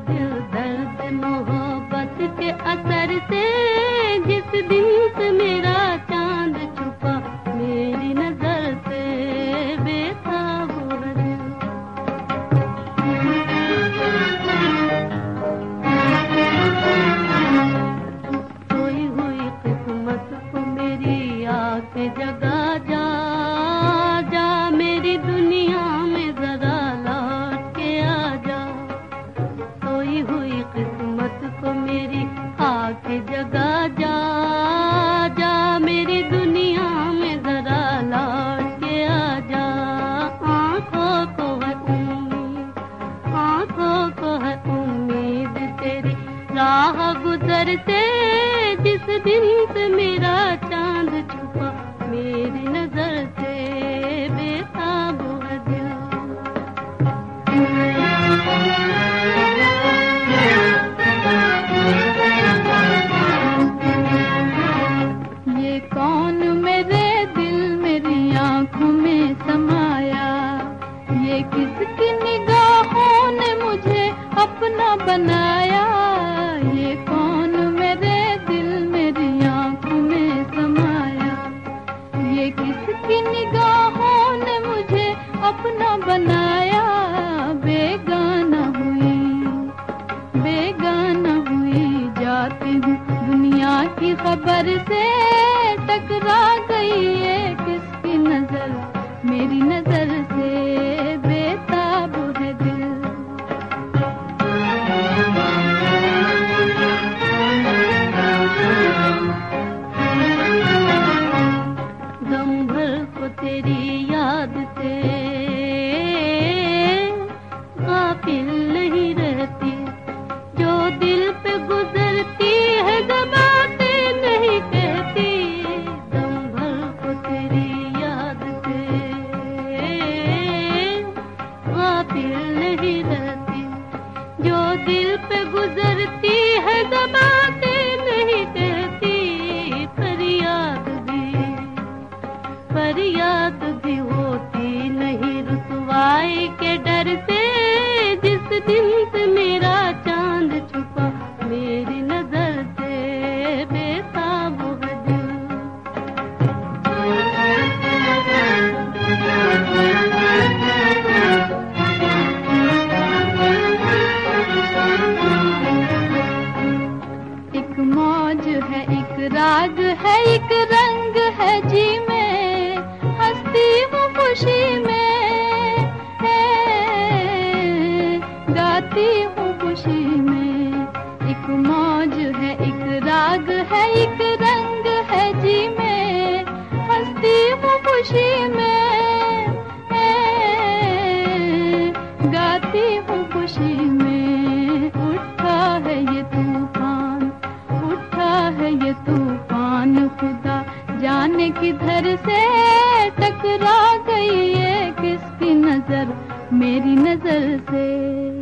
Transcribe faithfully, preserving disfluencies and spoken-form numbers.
दिल दर्द मोहब्बत के असर से जिस दिन से मेरा चांद छुपा मेरी नजर से बेताब है दिल। सोई हुई किस्मत को मेरी आके जगा जा जा मेरी दुनिया में जरा लौट के आ जा। सोई हुई किस्मत को मेरी आके जगा जा जा मेरी दुनिया में जरा लौट के आ जा। आंखों को है उम्मीद, आंखों को है उम्मीद तेरी राह गुजर से जिस दिन से मेरा चांद छुपा मेरी नजर से बेताब है दिल। ये कौन मेरे दिल मेरी आंखों में समाया, ये किसकी निगाहों ने मुझे अपना बनाया। ये कौन मेरे दिल मेरी आंखों में समाया, ये किसकी निगाहों ने मुझे अपना बनाया। बेगाना हुई बेगाना हुई जाती हूँ दुनिया की खबर से, टकरा गई ये किसकी नजर मेरी नजर से बेताब है दिल। दम भर को तेरी याद से गाफिल नहीं रहती, जो दिल पे गुजरती है गवाते नहीं कहती। दम भर को तेरी याद से गाफिल नहीं रहती, जो दिल पे गुजरती है गवाते नहीं कहती। फरियाद भी फरियाद भी होती नहीं रुसवाई के डर से, जिस दिन से मेरा चांद छुपा मेरी नजर से बेताब है दिल। एक मौज है एक राग है एक रंग है जी में, हंसती हूँ खुशी में, गाती हूँ खुशी में। एक मौज है एक राग है एक रंग है जी में, हंसती हूँ खुशी में, गाती हूँ खुशी में। उठा है ये तूफान उठा है ये तूफान, खुदा जाने किधर से टकरा गई ये किसकी नजर मेरी नजर से।